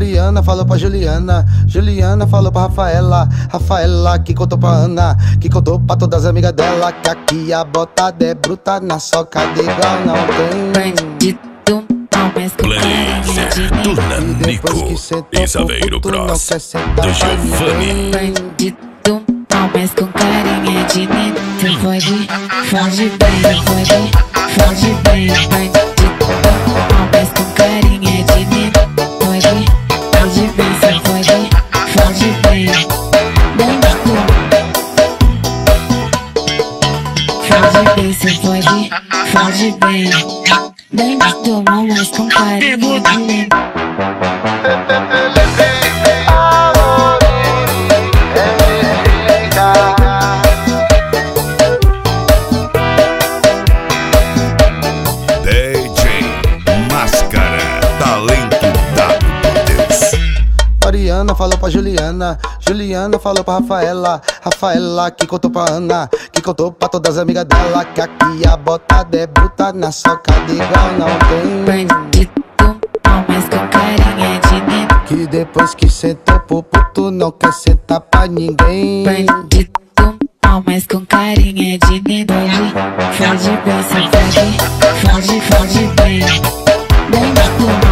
Mariana falou pra Juliana, Juliana falou pra Rafaela, Rafaela que contou pra Ana, que contou pra todas as amigas dela, que aqui a botada é bruta, na soca de igual não tem. Bandido, mas com carinha de do Nanico e Saveiro Cross do Giovanni. Bandido, mas com carinha de nene. Você foge bem, foge bem. Bandido, mas com carinha de nene. Foge bem, você foge bem. Bandido, foge bem, você foge bem. Bandido, mas com carinha de nene. Mariana falou pra Juliana, Juliana falou pra Rafaela, Rafaela que contou pra Ana, que contou pra todas as amigas dela, que aqui a botada é bruta, na soca de igual não tem. Bandido, mas com carinha de nene. Que depois que sentou pro puto não quer sentar pra ninguém. Bandido, mas com carinha de nene. Foge bem, você foge bem. Bandido,